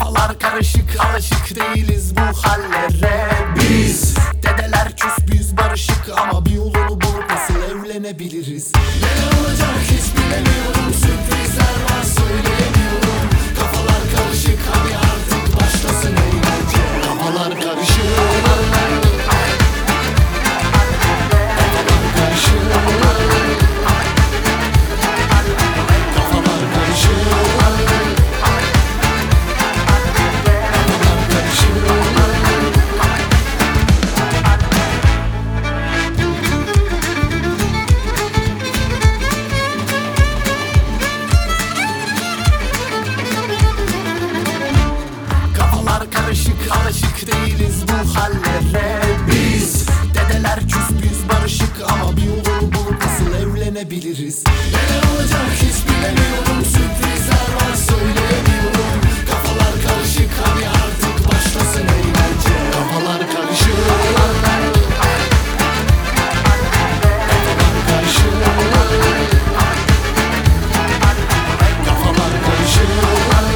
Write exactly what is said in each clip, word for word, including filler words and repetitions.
Kafalar karışık, alışık değiliz bu hallere biz. Dedeler küs, biz barışık ama bir yolunu bulup nasıl evlenebiliriz? Neler olacak hiç bilemiyorum, sürprizler var söyleyemiyorum. Kafalar karışık, hadi artık başlasın eğlence. Kafalar karışık, alışık değiliz bu hallere biz. Dedeler küs, biz barışık ama bir yolunu bulup nasıl evlenebiliriz? Neler olacak hiç bilemiyorum, sürprizler var söyleyemiyorum. Kafalar karışık, hadi artık başlasın eğlence. Kafalar karışık, kafalar karışık, kafalar karışık.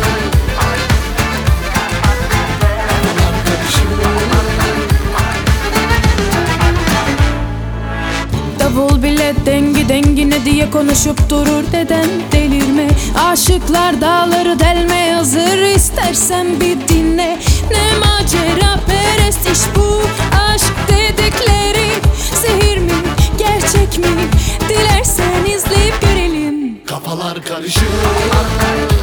Davul bile dengi dengine diye konuşup durur deden, delirme. Aşıklar dağları delmeye hazır, istersen bir dinle. Ne macera perest iş bu, aşk dedikleri. Sihir mi, gerçek mi, dilersen izleyip görelim. Kafalar karışık.